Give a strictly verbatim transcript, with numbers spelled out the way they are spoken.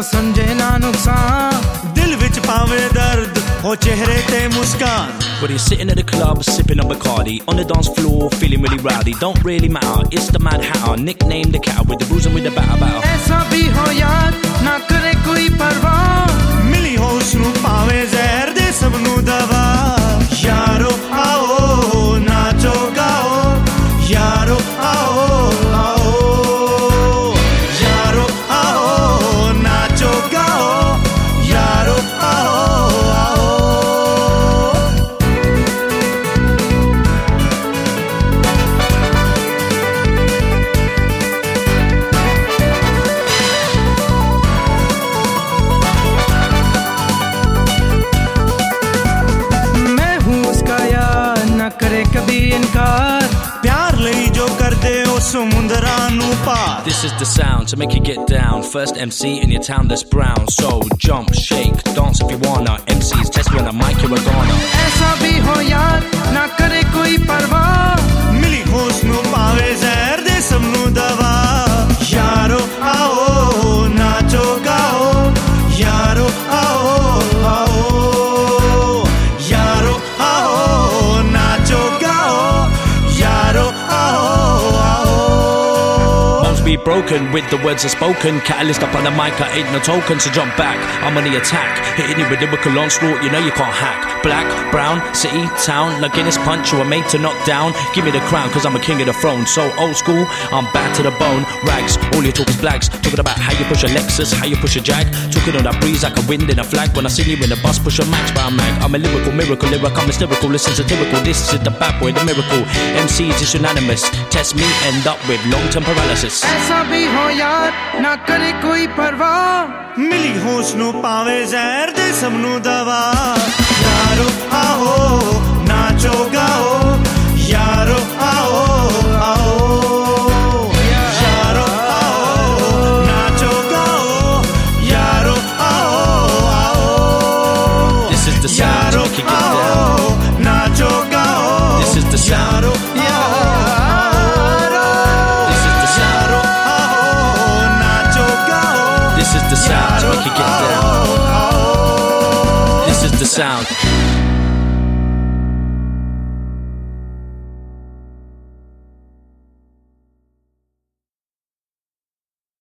समझे ना नुकसान, दिल विच पावे दर्द हो चेहरे ते मुस्कान. Whether you're sitting at the club, sipping on Bacardi, on the dance floor, feeling really rowdy, don't really matter, it's the Mad Hatter, nicknamed the cat with the bruise and with the batter batter. ऐसा भी हो यार ना करे कोई परवाह, मिली हो उसनू पावे जहर दे सबनू दवा. यारो आओ नाचो गाओ, यारो आओ आओ, यारो आओ नाचो गाओ, यारो आओ आओ. मैं हूँ उसका यार ना करे कभी इनकार, प्यार लई जो कर दे ओ समुंदरा नू पार. This is the sound to make you get down. First M C in your town that's brown. So jump, shake, dance if you wanna. M Cs test me on the mic, you're a goner. ऐसा भी हो यार ना करे कोई परवाह, मिली हो उसनू पावे जहर दे सबनू दवा. यारो आओ नाचो गाओ, यारो आओ आओ, यारो आओ नाचो गाओ, यारो आओ आओ. Bones be broken with the words are spoken. Catalyst up on the mic, I ain't no token, so jump back. I'm on the attack, hitting you with lyrical onslaught, you know you can't hack. Black, brown, city, town, like Guinness punch, you were made to knock down. Give me the crown, cause I'm a king of the throne. So old school, I'm bad to the bone. Rags, all you talk is blags. Talking about how you push a Lexus, how you push a Jag. Talking on that breeze like a wind in a flag. When I see you in the bus, push a max by a mag. I'm a lyrical miracle, lyric, I'm hysterical, listen satirical. This is the bad boy, the miracle. M Cs is unanimous. Test me, end up with long-term paralysis. ऐसा भी हो यार ना करे कोई परवाह, मिली हो उसनू पावे जहर दे सबनू दवा. यारो आओ नाचो गाओ, यारो आओ आओ, यारो आओ नाचो गाओ, यारो आओ आओ. This is the sound to यारो make you get down. आओ नाचो गाओ, This is the sound. यारो This is the sound to make you get down. This is the sound.